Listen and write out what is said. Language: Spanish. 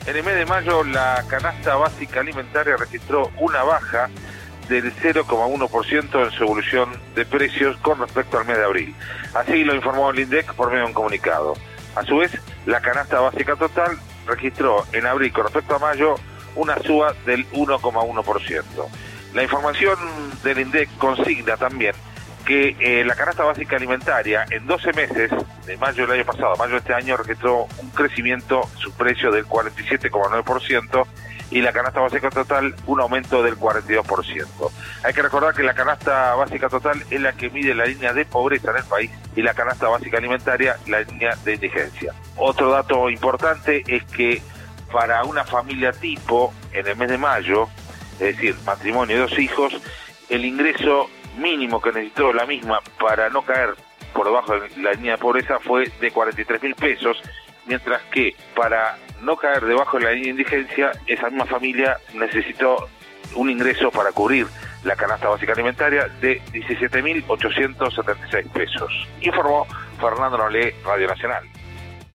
En el mes de mayo, la canasta básica alimentaria registró una baja del 0,1% en su evolución de precios con respecto al mes de abril. Así lo informó el INDEC por medio de un comunicado. A su vez, la canasta básica total registró en abril con respecto a mayo una suba del 1,1%. La información del INDEC consigna también que la canasta básica alimentaria en 12 meses, de mayo del año pasado a mayo de este año, registró un crecimiento, su precio del 47,9%, y la canasta básica total un aumento del 42%. Hay que recordar que la canasta básica total es la que mide la línea de pobreza en el país y la canasta básica alimentaria la línea de indigencia. Otro dato importante es que para una familia tipo, en el mes de mayo, es decir, matrimonio y 2 hijos, el ingreso mínimo que necesitó la misma para no caer por debajo de la línea de pobreza fue de 43.000 pesos, mientras que para no caer debajo de la línea de indigencia, esa misma familia necesitó un ingreso para cubrir la canasta básica alimentaria de 17.876 pesos. Informó Fernando Nolé, Radio Nacional.